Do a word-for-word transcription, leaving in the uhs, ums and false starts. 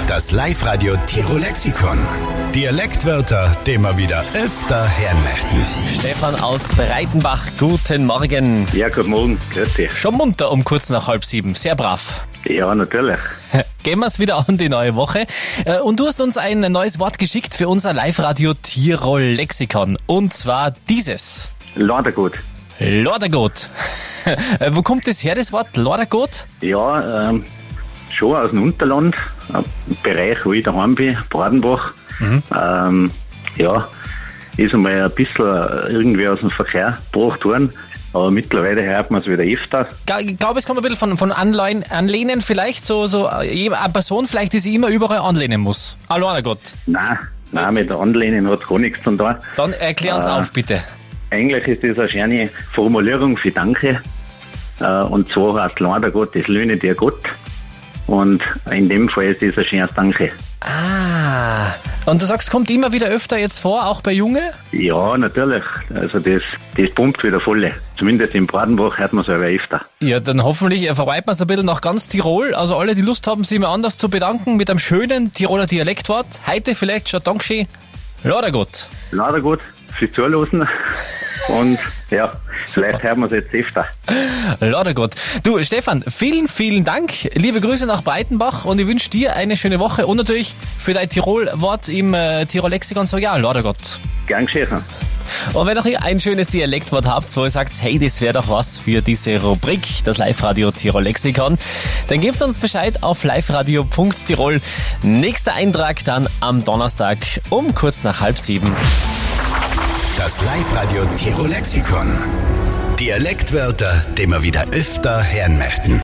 Das Live-Radio Tirol-Lexikon. Dialektwörter, die wir wieder öfter hören möchten. Stefan aus Breitenbach, guten Morgen. Ja, guten Morgen, grüß dich. Schon munter um kurz nach halb sieben, sehr brav. Ja, natürlich. Gehen wir es wieder an die neue Woche. Und du hast uns ein neues Wort geschickt für unser Live-Radio Tirol-Lexikon. Und zwar dieses. Laudergut. Laudergut. Wo kommt das her, das Wort Laudergut? Ja, ähm, schon aus dem Unterland, ein Bereich, wo ich daheim bin, Breitenbach. Mhm. Ähm, ja, ist einmal ein bisschen irgendwie aus dem Verkehr gebracht worden, aber mittlerweile hört man es wieder öfter. Ich glaube, es kommt ein bisschen von, von Anleihen, Anlehnen vielleicht, so, so eine Person vielleicht, die sich immer überall anlehnen muss. Ah, Laudergut. Nein, nein, mit der Anlehnen hat es gar nichts zu tun. Dann erklär uns äh, auf, bitte. Eigentlich ist das eine schöne Formulierung für Danke. Äh, und zwar heißt Laudergut, das löhne dir Gott. Und in dem Fall ist das ein schönes Danke. Ah, und du sagst, kommt immer wieder öfter jetzt vor, auch bei Junge? Ja, natürlich. Also das, das pumpt wieder voll. Zumindest in Breitenbach hört man es aber öfter. Ja, dann hoffentlich verweiht man es ein bisschen nach ganz Tirol. Also alle, die Lust haben, sich mal anders zu bedanken mit einem schönen Tiroler Dialektwort. Heute vielleicht schon Dankeschön. Laudergut. Laudergut, fürs Zuhören. Und ja, super. Vielleicht hören wir es jetzt öfter. Laudergut. Du, Stefan, vielen, vielen Dank. Liebe Grüße nach Breitenbach und ich wünsche dir eine schöne Woche und natürlich für dein Tirol-Wort im äh, Tirol-Lexikon so, ja, Laudergut. Gern geschehen. Und wenn auch ihr ein schönes Dialektwort habt, wo ihr sagt, hey, das wäre doch was für diese Rubrik, das Live-Radio Tirol-Lexikon, dann gebt uns Bescheid auf liveradio punkt tirol. Nächster Eintrag dann am Donnerstag um kurz nach halb sieben. Das Live-Radio Tirol-Lexikon. Dialektwörter, die wir wieder öfter hören möchten.